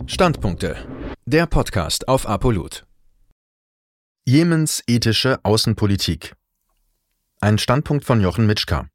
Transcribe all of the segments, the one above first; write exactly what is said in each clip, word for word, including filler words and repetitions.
Standpunkte. Der Podcast auf Apollut. Jemens ethische Außenpolitik. Ein Standpunkt von Jochen Mitschka.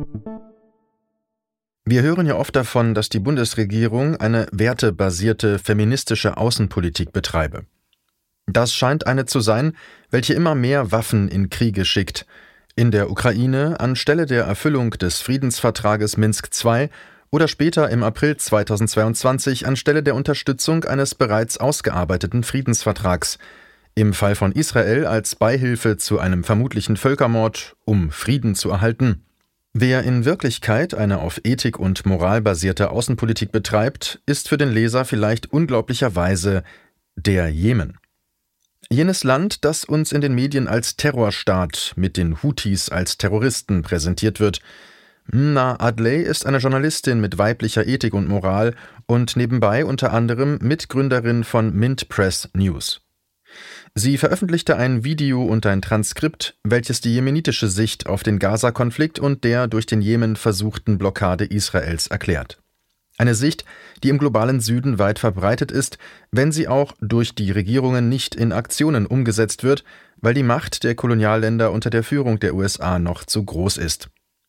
Wir hören ja oft davon, dass die Bundesregierung eine wertebasierte feministische Außenpolitik betreibe. Das scheint eine zu sein, welche immer mehr Waffen in Kriege schickt. In der Ukraine anstelle der Erfüllung des Friedensvertrages Minsk zwei oder später im April zweitausendzweiundzwanzig anstelle der Unterstützung eines bereits ausgearbeiteten Friedensvertrags. Im Fall von Israel als Beihilfe zu einem vermutlichen Völkermord, um Frieden zu erhalten. Wer in Wirklichkeit eine auf Ethik und Moral basierte Außenpolitik betreibt, ist für den Leser vielleicht unglaublicherweise der Jemen. Jenes Land, das uns in den Medien als Terrorstaat mit den Houthis als Terroristen präsentiert wird. Mna Adley ist eine Journalistin mit weiblicher Ethik und Moral und nebenbei unter anderem Mitgründerin von Mint Press News. Sie veröffentlichte ein Video und ein Transkript, welches die jemenitische Sicht auf den Gaza-Konflikt und der durch den Jemen versuchten Blockade Israels erklärt. Eine Sicht, die im globalen Süden weit verbreitet ist, wenn sie auch durch die Regierungen nicht in Aktionen umgesetzt wird, weil die Macht der Kolonialländer unter der Führung der U S A noch zu groß ist.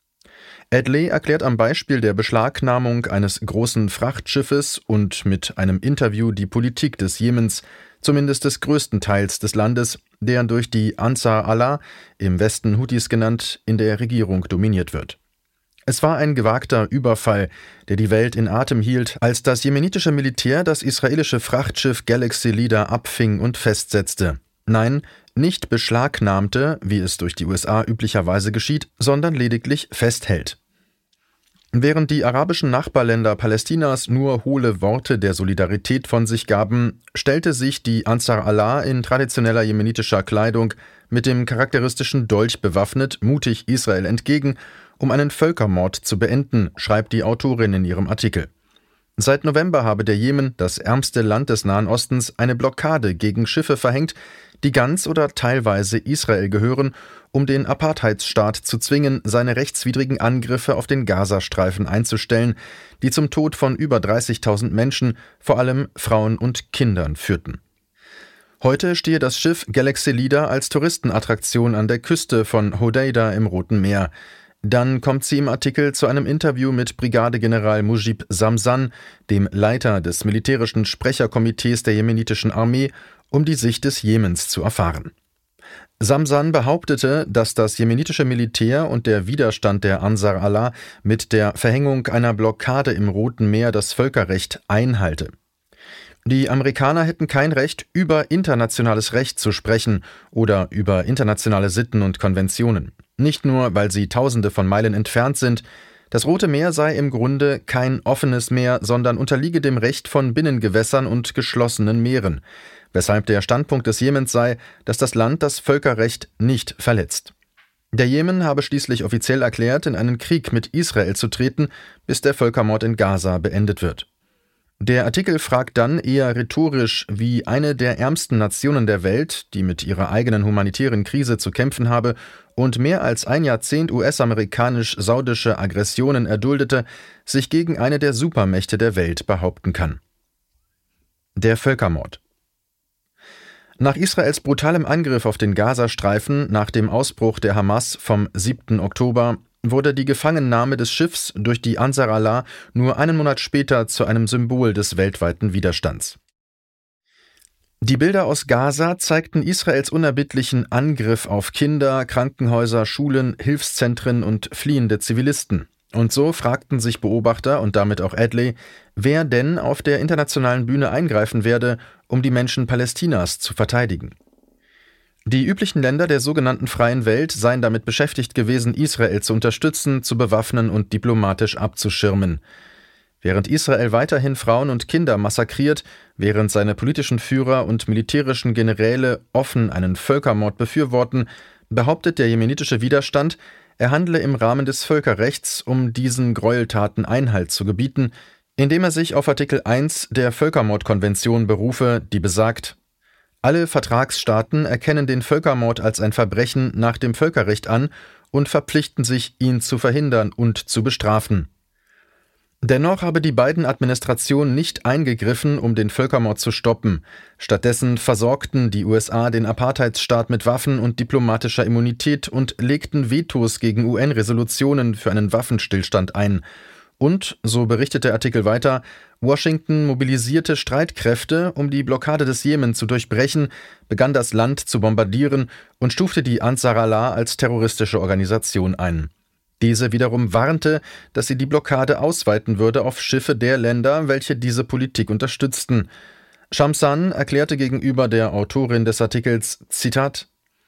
Adley erklärt am Beispiel der Beschlagnahmung eines großen Frachtschiffes und mit einem Interview die Politik des Jemens, zumindest des größten Teils des Landes, der durch die Ansar Allah, im Westen Houthis genannt, in der Regierung dominiert wird. Es war ein gewagter Überfall, der die Welt in Atem hielt, als das jemenitische Militär das israelische Frachtschiff Galaxy Leader abfing und festsetzte. Nein, nicht beschlagnahmte, wie es durch die U S A üblicherweise geschieht, sondern lediglich festhält. Während die arabischen Nachbarländer Palästinas nur hohle Worte der Solidarität von sich gaben, stellte sich die Ansar Allah in traditioneller jemenitischer Kleidung mit dem charakteristischen Dolch bewaffnet mutig Israel entgegen, um einen Völkermord zu beenden, schreibt die Autorin in ihrem Artikel. Seit November habe der Jemen, das ärmste Land des Nahen Ostens, eine Blockade gegen Schiffe verhängt, die ganz oder teilweise Israel gehören, um den Apartheidsstaat zu zwingen, seine rechtswidrigen Angriffe auf den Gazastreifen einzustellen, die zum Tod von über dreißigtausend Menschen, vor allem Frauen und Kindern, führten. Heute stehe das Schiff Galaxy Leader als Touristenattraktion an der Küste von Hodeida im Roten Meer. Dann kommt sie im Artikel zu einem Interview mit Brigadegeneral Mujib Zamzan, dem Leiter des militärischen Sprecherkomitees der jemenitischen Armee, um die Sicht des Jemens zu erfahren. Zamzan behauptete, dass das jemenitische Militär und der Widerstand der Ansar Allah mit der Verhängung einer Blockade im Roten Meer das Völkerrecht einhalte. Die Amerikaner hätten kein Recht, über internationales Recht zu sprechen oder über internationale Sitten und Konventionen. Nicht nur, weil sie Tausende von Meilen entfernt sind. Das Rote Meer sei im Grunde kein offenes Meer, sondern unterliege dem Recht von Binnengewässern und geschlossenen Meeren, weshalb der Standpunkt des Jemens sei, dass das Land das Völkerrecht nicht verletzt. Der Jemen habe schließlich offiziell erklärt, in einen Krieg mit Israel zu treten, bis der Völkermord in Gaza beendet wird. Der Artikel fragt dann eher rhetorisch, wie eine der ärmsten Nationen der Welt, die mit ihrer eigenen humanitären Krise zu kämpfen habe und mehr als ein Jahrzehnt U S-amerikanisch-saudische Aggressionen erduldete, sich gegen eine der Supermächte der Welt behaupten kann. Der Völkermord. Nach Israels brutalem Angriff auf den Gazastreifen nach dem Ausbruch der Hamas vom siebten Oktober wurde die Gefangennahme des Schiffs durch die Ansar Allah nur einen Monat später zu einem Symbol des weltweiten Widerstands. Die Bilder aus Gaza zeigten Israels unerbittlichen Angriff auf Kinder, Krankenhäuser, Schulen, Hilfszentren und fliehende Zivilisten. Und so fragten sich Beobachter und damit auch Adley, wer denn auf der internationalen Bühne eingreifen werde, um die Menschen Palästinas zu verteidigen. Die üblichen Länder der sogenannten freien Welt seien damit beschäftigt gewesen, Israel zu unterstützen, zu bewaffnen und diplomatisch abzuschirmen. Während Israel weiterhin Frauen und Kinder massakriert, während seine politischen Führer und militärischen Generäle offen einen Völkermord befürworten, behauptet der jemenitische Widerstand, er handle im Rahmen des Völkerrechts, um diesen Gräueltaten Einhalt zu gebieten, indem er sich auf Artikel eins der Völkermordkonvention berufe, die besagt: Alle Vertragsstaaten erkennen den Völkermord als ein Verbrechen nach dem Völkerrecht an und verpflichten sich, ihn zu verhindern und zu bestrafen. Dennoch habe die Biden-Administration nicht eingegriffen, um den Völkermord zu stoppen. Stattdessen versorgten die U S A den Apartheidsstaat mit Waffen und diplomatischer Immunität und legten Vetos gegen U N-Resolutionen für einen Waffenstillstand ein. Und, so berichtet der Artikel weiter, Washington mobilisierte Streitkräfte, um die Blockade des Jemen zu durchbrechen, begann das Land zu bombardieren und stufte die Ansar Allah als terroristische Organisation ein. Diese wiederum warnte, dass sie die Blockade ausweiten würde auf Schiffe der Länder, welche diese Politik unterstützten. Shamsan erklärte gegenüber der Autorin des Artikels, Zitat: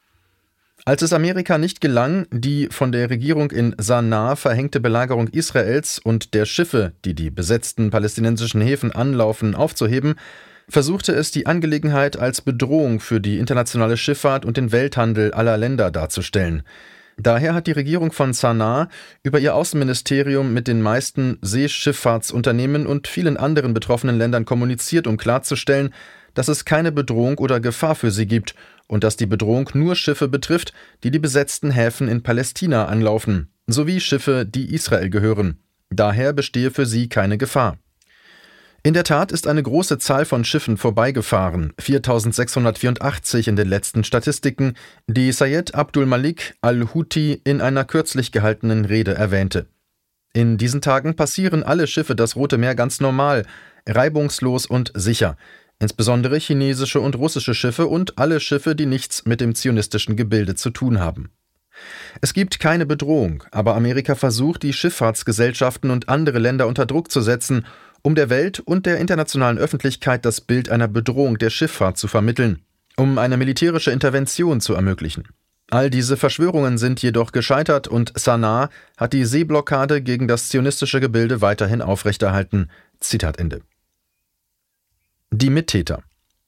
Als es Amerika nicht gelang, die von der Regierung in Sanaa verhängte Belagerung Israels und der Schiffe, die die besetzten palästinensischen Häfen anlaufen, aufzuheben, versuchte es, die Angelegenheit als Bedrohung für die internationale Schifffahrt und den Welthandel aller Länder darzustellen. Daher hat die Regierung von Sanaa über ihr Außenministerium mit den meisten Seeschifffahrtsunternehmen und vielen anderen betroffenen Ländern kommuniziert, um klarzustellen, dass es keine Bedrohung oder Gefahr für sie gibt und dass die Bedrohung nur Schiffe betrifft, die die besetzten Häfen in Palästina anlaufen, sowie Schiffe, die Israel gehören. Daher bestehe für sie keine Gefahr. In der Tat ist eine große Zahl von Schiffen vorbeigefahren, viertausendsechshundertvierundachtzig in den letzten Statistiken, die Sayed Abdul Malik al-Houthi in einer kürzlich gehaltenen Rede erwähnte. In diesen Tagen passieren alle Schiffe das Rote Meer ganz normal, reibungslos und sicher, insbesondere chinesische und russische Schiffe und alle Schiffe, die nichts mit dem zionistischen Gebilde zu tun haben. Es gibt keine Bedrohung, aber Amerika versucht, die Schifffahrtsgesellschaften und andere Länder unter Druck zu setzen, um der Welt und der internationalen Öffentlichkeit das Bild einer Bedrohung der Schifffahrt zu vermitteln, um eine militärische Intervention zu ermöglichen. All diese Verschwörungen sind jedoch gescheitert und Sanaa hat die Seeblockade gegen das zionistische Gebilde weiterhin aufrechterhalten. Zitat Ende. Die Mittäter.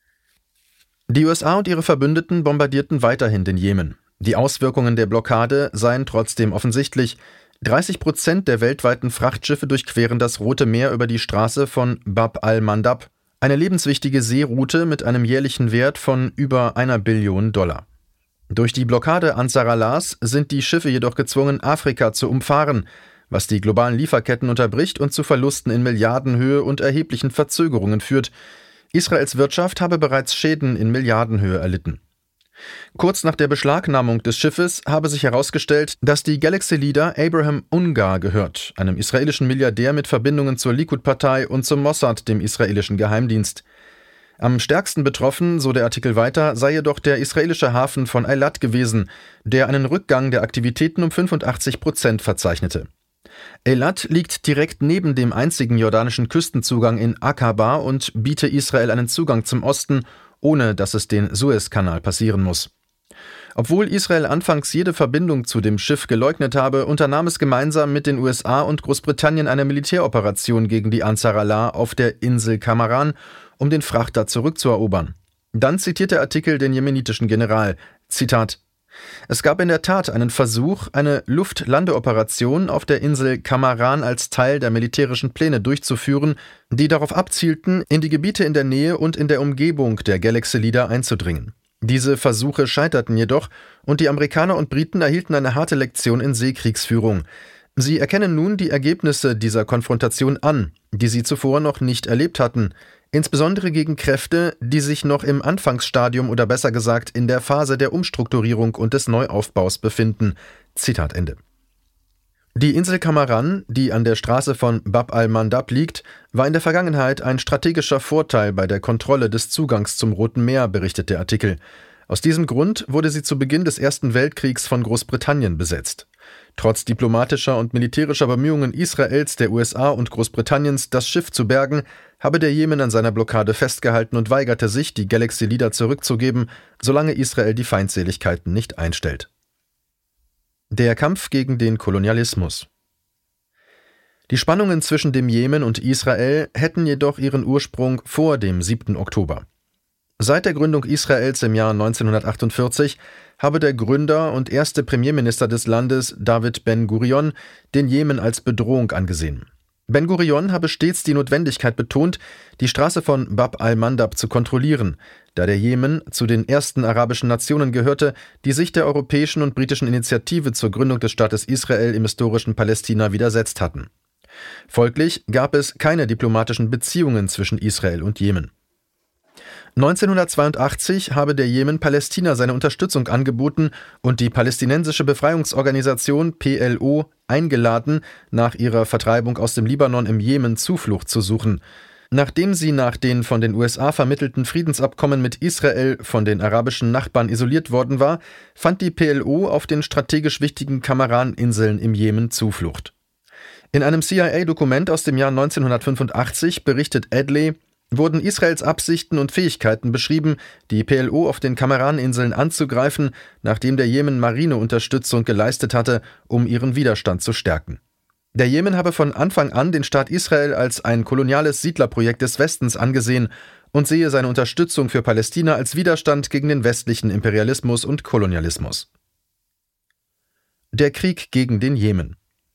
Die U S A und ihre Verbündeten bombardierten weiterhin den Jemen. Die Auswirkungen der Blockade seien trotzdem offensichtlich. dreißig Prozent der weltweiten Frachtschiffe durchqueren das Rote Meer über die Straße von Bab al-Mandab, eine lebenswichtige Seeroute mit einem jährlichen Wert von über einer Billion Dollar. Durch die Blockade Ansar Allahs sind die Schiffe jedoch gezwungen, Afrika zu umfahren, was die globalen Lieferketten unterbricht und zu Verlusten in Milliardenhöhe und erheblichen Verzögerungen führt. Israels Wirtschaft habe bereits Schäden in Milliardenhöhe erlitten. Kurz nach der Beschlagnahmung des Schiffes habe sich herausgestellt, dass die Galaxy-Leader Abraham Ungar gehört, einem israelischen Milliardär mit Verbindungen zur Likud-Partei und zum Mossad, dem israelischen Geheimdienst. Am stärksten betroffen, so der Artikel weiter, sei jedoch der israelische Hafen von Eilat gewesen, der einen Rückgang der Aktivitäten um fünfundachtzig Prozent verzeichnete. Eilat liegt direkt neben dem einzigen jordanischen Küstenzugang in Aqaba und biete Israel einen Zugang zum Osten, ohne dass es den Suezkanal passieren muss. Obwohl Israel anfangs jede Verbindung zu dem Schiff geleugnet habe, unternahm es gemeinsam mit den U S A und Großbritannien eine Militäroperation gegen die Ansar Allah auf der Insel Kamaran, um den Frachter zurückzuerobern. Dann zitiert der Artikel den jemenitischen General, Zitat: Es gab in der Tat einen Versuch, eine Luftlandeoperation auf der Insel Kamaran als Teil der militärischen Pläne durchzuführen, die darauf abzielten, in die Gebiete in der Nähe und in der Umgebung der Galaxy-Leader einzudringen. Diese Versuche scheiterten jedoch und die Amerikaner und Briten erhielten eine harte Lektion in Seekriegsführung. Sie erkennen nun die Ergebnisse dieser Konfrontation an, die sie zuvor noch nicht erlebt hatten, insbesondere gegen Kräfte, die sich noch im Anfangsstadium oder besser gesagt in der Phase der Umstrukturierung und des Neuaufbaus befinden. Zitat Ende. Die Insel Kamaran, die an der Straße von Bab al-Mandab liegt, war in der Vergangenheit ein strategischer Vorteil bei der Kontrolle des Zugangs zum Roten Meer, berichtet der Artikel. Aus diesem Grund wurde sie zu Beginn des Ersten Weltkriegs von Großbritannien besetzt. Trotz diplomatischer und militärischer Bemühungen Israels, der U S A und Großbritanniens, das Schiff zu bergen, habe der Jemen an seiner Blockade festgehalten und weigerte sich, die Galaxy-Leader zurückzugeben, solange Israel die Feindseligkeiten nicht einstellt. Der Kampf gegen den Kolonialismus. Die Spannungen zwischen dem Jemen und Israel hätten jedoch ihren Ursprung vor dem siebten Oktober. Seit der Gründung Israels im Jahr neunzehnhundertachtundvierzig habe der Gründer und erste Premierminister des Landes, David Ben-Gurion, den Jemen als Bedrohung angesehen. Ben-Gurion habe stets die Notwendigkeit betont, die Straße von Bab al-Mandab zu kontrollieren, da der Jemen zu den ersten arabischen Nationen gehörte, die sich der europäischen und britischen Initiative zur Gründung des Staates Israel im historischen Palästina widersetzt hatten. Folglich gab es keine diplomatischen Beziehungen zwischen Israel und Jemen. neunzehnhundertzweiundachtzig habe der Jemen Palästina seine Unterstützung angeboten und die palästinensische Befreiungsorganisation P L O eingeladen, nach ihrer Vertreibung aus dem Libanon im Jemen Zuflucht zu suchen. Nachdem sie nach den von den U S A vermittelten Friedensabkommen mit Israel von den arabischen Nachbarn isoliert worden war, fand die P L O auf den strategisch wichtigen Kamaran-Inseln im Jemen Zuflucht. In einem C I A-Dokument aus dem Jahr neunzehnhundertfünfundachtzig berichtet Adley, wurden Israels Absichten und Fähigkeiten beschrieben, die P L O auf den Kamaran-Inseln anzugreifen, nachdem der Jemen Marineunterstützung geleistet hatte, um ihren Widerstand zu stärken. Der Jemen habe von Anfang an den Staat Israel als ein koloniales Siedlerprojekt des Westens angesehen und sehe seine Unterstützung für Palästina als Widerstand gegen den westlichen Imperialismus und Kolonialismus. Der Krieg gegen den Jemen.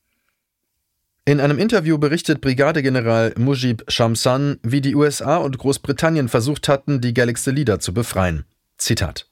In einem Interview berichtet Brigadegeneral Mujib Shamsan, wie die U S A und Großbritannien versucht hatten, die Galaxy Leader zu befreien. Zitat: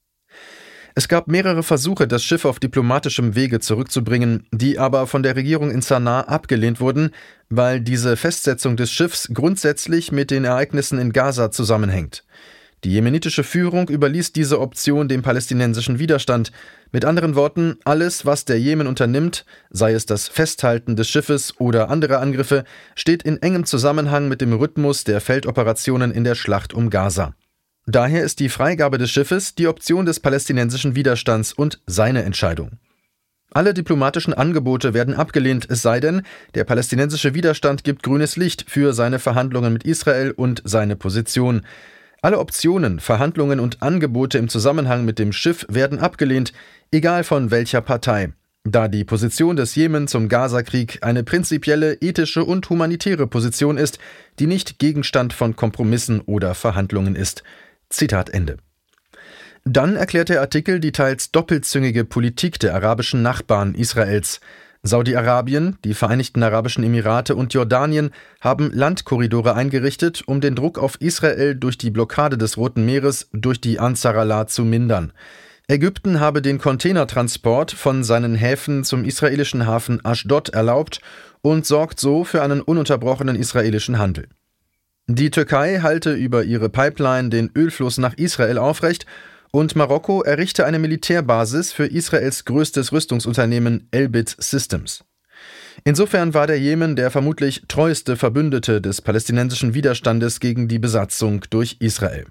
Es gab mehrere Versuche, das Schiff auf diplomatischem Wege zurückzubringen, die aber von der Regierung in Sanaa abgelehnt wurden, weil diese Festsetzung des Schiffs grundsätzlich mit den Ereignissen in Gaza zusammenhängt. Die jemenitische Führung überließ diese Option dem palästinensischen Widerstand. Mit anderen Worten, alles, was der Jemen unternimmt, sei es das Festhalten des Schiffes oder andere Angriffe, steht in engem Zusammenhang mit dem Rhythmus der Feldoperationen in der Schlacht um Gaza. Daher ist die Freigabe des Schiffes die Option des palästinensischen Widerstands und seine Entscheidung. Alle diplomatischen Angebote werden abgelehnt, es sei denn, der palästinensische Widerstand gibt grünes Licht für seine Verhandlungen mit Israel und seine Position. Alle Optionen, Verhandlungen und Angebote im Zusammenhang mit dem Schiff werden abgelehnt, egal von welcher Partei, da die Position des Jemen zum Gaza-Krieg eine prinzipielle, ethische und humanitäre Position ist, die nicht Gegenstand von Kompromissen oder Verhandlungen ist. Zitat Ende. Dann erklärt der Artikel die teils doppelzüngige Politik der arabischen Nachbarn Israels. Saudi-Arabien, die Vereinigten Arabischen Emirate und Jordanien haben Landkorridore eingerichtet, um den Druck auf Israel durch die Blockade des Roten Meeres durch die Ansar Allah zu mindern. Ägypten habe den Containertransport von seinen Häfen zum israelischen Hafen Aschdod erlaubt und sorgt so für einen ununterbrochenen israelischen Handel. Die Türkei halte über ihre Pipeline den Ölfluss nach Israel aufrecht und Marokko errichte eine Militärbasis für Israels größtes Rüstungsunternehmen Elbit Systems. Insofern war der Jemen der vermutlich treueste Verbündete des palästinensischen Widerstandes gegen die Besatzung durch Israel.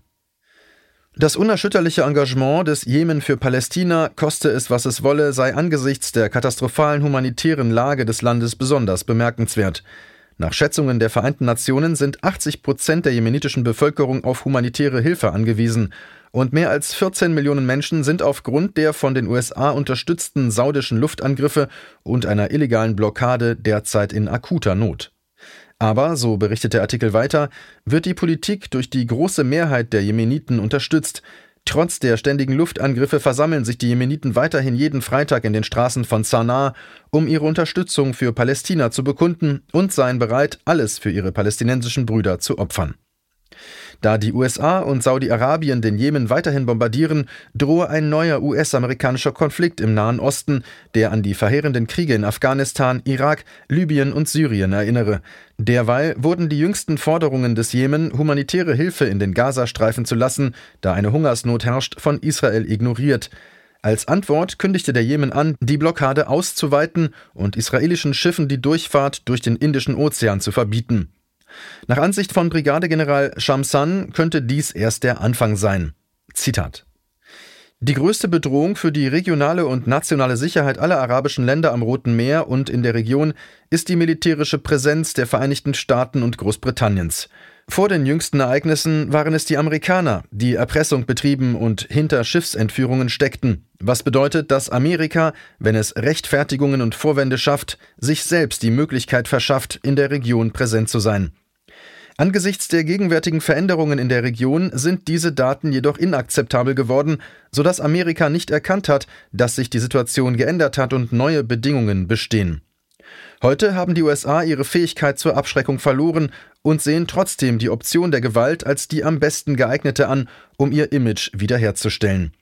Das unerschütterliche Engagement des Jemen für Palästina, koste es was es wolle, sei angesichts der katastrophalen humanitären Lage des Landes besonders bemerkenswert. Nach Schätzungen der Vereinten Nationen sind achtzig Prozent der jemenitischen Bevölkerung auf humanitäre Hilfe angewiesen und mehr als vierzehn Millionen Menschen sind aufgrund der von den U S A unterstützten saudischen Luftangriffe und einer illegalen Blockade derzeit in akuter Not. Aber, so berichtet der Artikel weiter, wird die Politik durch die große Mehrheit der Jemeniten unterstützt. Trotz der ständigen Luftangriffe versammeln sich die Jemeniten weiterhin jeden Freitag in den Straßen von Sanaa, um ihre Unterstützung für Palästina zu bekunden und seien bereit, alles für ihre palästinensischen Brüder zu opfern. Da die U S A und Saudi-Arabien den Jemen weiterhin bombardieren, drohe ein neuer U S-amerikanischer Konflikt im Nahen Osten, der an die verheerenden Kriege in Afghanistan, Irak, Libyen und Syrien erinnere. Derweil wurden die jüngsten Forderungen des Jemen, humanitäre Hilfe in den Gazastreifen zu lassen, da eine Hungersnot herrscht, von Israel ignoriert. Als Antwort kündigte der Jemen an, die Blockade auszuweiten und israelischen Schiffen die Durchfahrt durch den Indischen Ozean zu verbieten. Nach Ansicht von Brigadegeneral Shamsan könnte dies erst der Anfang sein. Zitat: Die größte Bedrohung für die regionale und nationale Sicherheit aller arabischen Länder am Roten Meer und in der Region ist die militärische Präsenz der Vereinigten Staaten und Großbritanniens. Vor den jüngsten Ereignissen waren es die Amerikaner, die Erpressung betrieben und hinter Schiffsentführungen steckten, was bedeutet, dass Amerika, wenn es Rechtfertigungen und Vorwände schafft, sich selbst die Möglichkeit verschafft, in der Region präsent zu sein. Angesichts der gegenwärtigen Veränderungen in der Region sind diese Daten jedoch inakzeptabel geworden, sodass Amerika nicht erkannt hat, dass sich die Situation geändert hat und neue Bedingungen bestehen. Heute haben die U S A ihre Fähigkeit zur Abschreckung verloren und sehen trotzdem die Option der Gewalt als die am besten geeignete an, um ihr Image wiederherzustellen.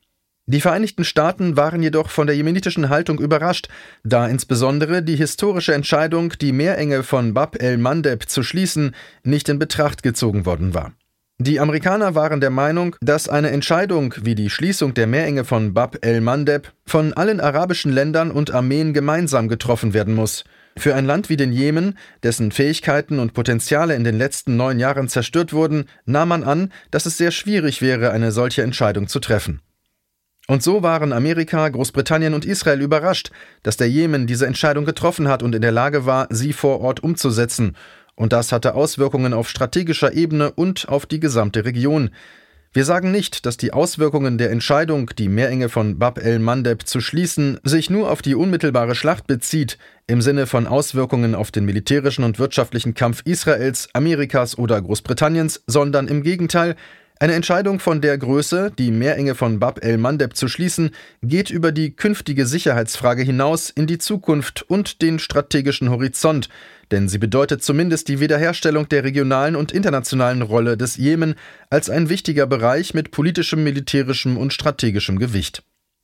Die Vereinigten Staaten waren jedoch von der jemenitischen Haltung überrascht, da insbesondere die historische Entscheidung, die Meerenge von Bab el-Mandeb zu schließen, nicht in Betracht gezogen worden war. Die Amerikaner waren der Meinung, dass eine Entscheidung wie die Schließung der Meerenge von Bab el-Mandeb von allen arabischen Ländern und Armeen gemeinsam getroffen werden muss. Für ein Land wie den Jemen, dessen Fähigkeiten und Potenziale in den letzten neun Jahren zerstört wurden, nahm man an, dass es sehr schwierig wäre, eine solche Entscheidung zu treffen. Und so waren Amerika, Großbritannien und Israel überrascht, dass der Jemen diese Entscheidung getroffen hat und in der Lage war, sie vor Ort umzusetzen. Und das hatte Auswirkungen auf strategischer Ebene und auf die gesamte Region. Wir sagen nicht, dass die Auswirkungen der Entscheidung, die Meerenge von Bab el-Mandeb zu schließen, sich nur auf die unmittelbare Schlacht bezieht, im Sinne von Auswirkungen auf den militärischen und wirtschaftlichen Kampf Israels, Amerikas oder Großbritanniens, sondern im Gegenteil. Eine Entscheidung von der Größe, die Meerenge von Bab el-Mandeb zu schließen, geht über die künftige Sicherheitsfrage hinaus in die Zukunft und den strategischen Horizont, denn sie bedeutet zumindest die Wiederherstellung der regionalen und internationalen Rolle des Jemen als ein wichtiger Bereich mit politischem, militärischem und strategischem Gewicht.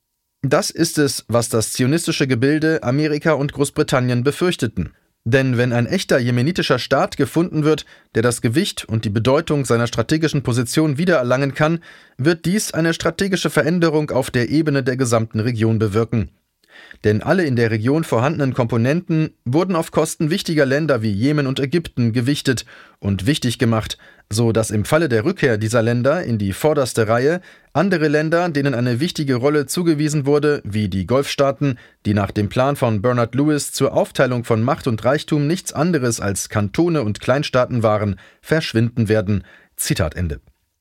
Das ist es, was das zionistische Gebilde, Amerika und Großbritannien befürchteten. Denn wenn ein echter jemenitischer Staat gefunden wird, der das Gewicht und die Bedeutung seiner strategischen Position wiedererlangen kann, wird dies eine strategische Veränderung auf der Ebene der gesamten Region bewirken. Denn alle in der Region vorhandenen Komponenten wurden auf Kosten wichtiger Länder wie Jemen und Ägypten gewichtet und wichtig gemacht, so dass im Falle der Rückkehr dieser Länder in die vorderste Reihe andere Länder, denen eine wichtige Rolle zugewiesen wurde, wie die Golfstaaten, die nach dem Plan von Bernard Lewis zur Aufteilung von Macht und Reichtum nichts anderes als Kantone und Kleinstaaten waren, verschwinden werden. Zitat Ende.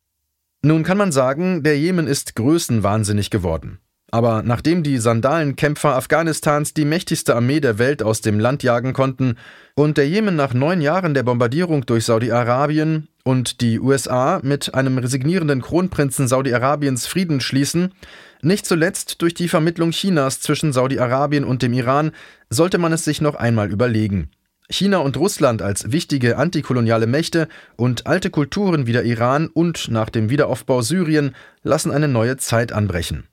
Nun kann man sagen, der Jemen ist größenwahnsinnig geworden. Aber nachdem die Sandalenkämpfer Afghanistans die mächtigste Armee der Welt aus dem Land jagen konnten und der Jemen nach neun Jahren der Bombardierung durch Saudi-Arabien und die U S A mit einem resignierenden Kronprinzen Saudi-Arabiens Frieden schließen, nicht zuletzt durch die Vermittlung Chinas zwischen Saudi-Arabien und dem Iran, sollte man es sich noch einmal überlegen. China und Russland als wichtige antikoloniale Mächte und alte Kulturen wie der Iran und nach dem Wiederaufbau Syrien lassen eine neue Zeit anbrechen.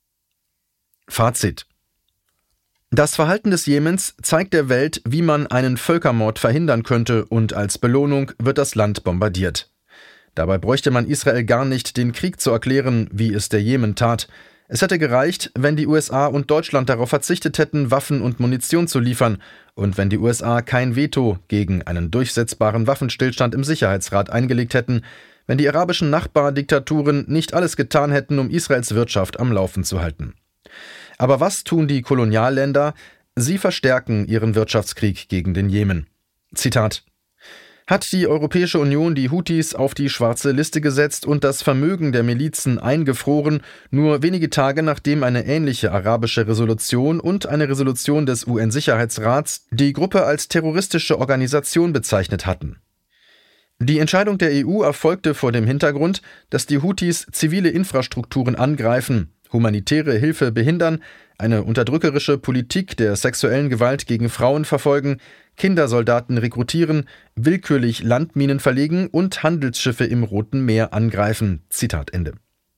Fazit: Das Verhalten des Jemens zeigt der Welt, wie man einen Völkermord verhindern könnte, und als Belohnung wird das Land bombardiert. Dabei bräuchte man Israel gar nicht den Krieg zu erklären, wie es der Jemen tat. Es hätte gereicht, wenn die U S A und Deutschland darauf verzichtet hätten, Waffen und Munition zu liefern, und wenn die U S A kein Veto gegen einen durchsetzbaren Waffenstillstand im Sicherheitsrat eingelegt hätten, wenn die arabischen Nachbardiktaturen nicht alles getan hätten, um Israels Wirtschaft am Laufen zu halten. Aber was tun die Kolonialländer? Sie verstärken ihren Wirtschaftskrieg gegen den Jemen. Zitat: Hat die Europäische Union die Houthis auf die schwarze Liste gesetzt und das Vermögen der Milizen eingefroren, nur wenige Tage nachdem eine ähnliche arabische Resolution und eine Resolution des U N-Sicherheitsrats die Gruppe als terroristische Organisation bezeichnet hatten. Die Entscheidung der E U erfolgte vor dem Hintergrund, dass die Houthis zivile Infrastrukturen angreifen, humanitäre Hilfe behindern, eine unterdrückerische Politik der sexuellen Gewalt gegen Frauen verfolgen, Kindersoldaten rekrutieren, willkürlich Landminen verlegen und Handelsschiffe im Roten Meer angreifen. Zitat Ende.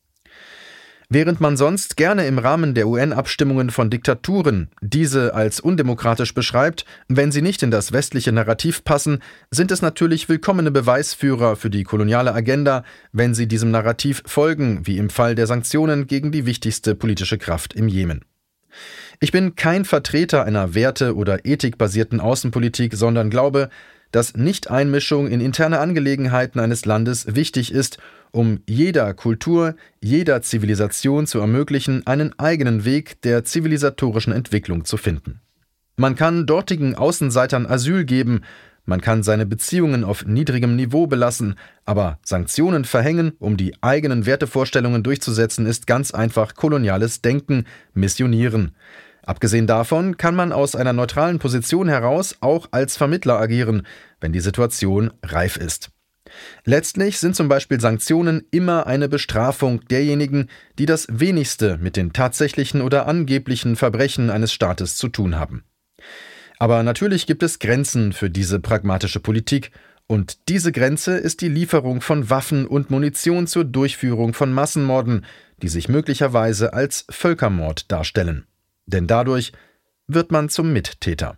Während man sonst gerne im Rahmen der U N-Abstimmungen von Diktaturen diese als undemokratisch beschreibt, wenn sie nicht in das westliche Narrativ passen, sind es natürlich willkommene Beweisführer für die koloniale Agenda, wenn sie diesem Narrativ folgen, wie im Fall der Sanktionen gegen die wichtigste politische Kraft im Jemen. Ich bin kein Vertreter einer werte- oder ethikbasierten Außenpolitik, sondern glaube, dass Nichteinmischung in interne Angelegenheiten eines Landes wichtig ist, um jeder Kultur, jeder Zivilisation zu ermöglichen, einen eigenen Weg der zivilisatorischen Entwicklung zu finden. Man kann dortigen Außenseitern Asyl geben, man kann seine Beziehungen auf niedrigem Niveau belassen, aber Sanktionen verhängen, um die eigenen Wertevorstellungen durchzusetzen, ist ganz einfach koloniales Denken, Missionieren. Abgesehen davon kann man aus einer neutralen Position heraus auch als Vermittler agieren, wenn die Situation reif ist. Letztlich sind zum Beispiel Sanktionen immer eine Bestrafung derjenigen, die das wenigste mit den tatsächlichen oder angeblichen Verbrechen eines Staates zu tun haben. Aber natürlich gibt es Grenzen für diese pragmatische Politik, Und diese Grenze ist die Lieferung von Waffen und Munition zur Durchführung von Massenmorden, die sich möglicherweise als Völkermord darstellen. Denn dadurch wird man zum Mittäter.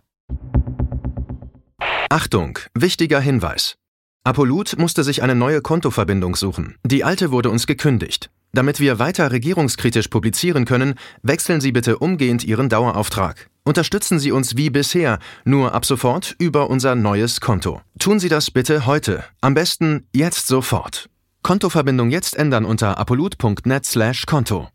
Achtung, wichtiger Hinweis. Apolut musste sich eine neue Kontoverbindung suchen. Die alte wurde uns gekündigt. Damit wir weiter regierungskritisch publizieren können, wechseln Sie bitte umgehend Ihren Dauerauftrag. Unterstützen Sie uns wie bisher, nur ab sofort über unser neues Konto. Tun Sie das bitte heute, am besten jetzt sofort. Kontoverbindung jetzt ändern unter apolut punkt net slash konto.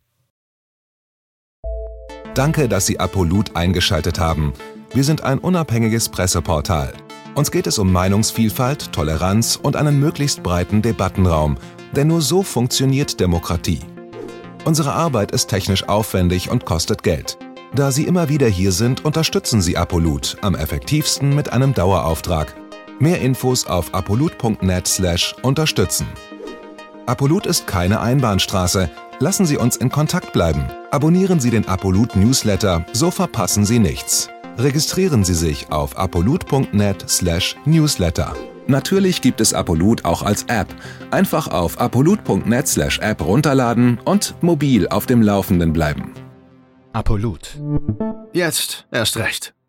Danke, dass Sie Apolut eingeschaltet haben. Wir sind ein unabhängiges Presseportal. Uns geht es um Meinungsvielfalt, Toleranz und einen möglichst breiten Debattenraum, denn nur so funktioniert Demokratie. Unsere Arbeit ist technisch aufwendig und kostet Geld. Da Sie immer wieder hier sind, unterstützen Sie Apolut am effektivsten mit einem Dauerauftrag. Mehr Infos auf apolut punkt net slash unterstützen. Apolut ist keine Einbahnstraße. Lassen Sie uns in Kontakt bleiben. Abonnieren Sie den Apolut Newsletter, so verpassen Sie nichts. Registrieren Sie sich auf apolut punkt net slash newsletter. Natürlich gibt es Apolut auch als App. Einfach auf apolut punkt net slash app runterladen und mobil auf dem Laufenden bleiben. Apolut. Jetzt erst recht.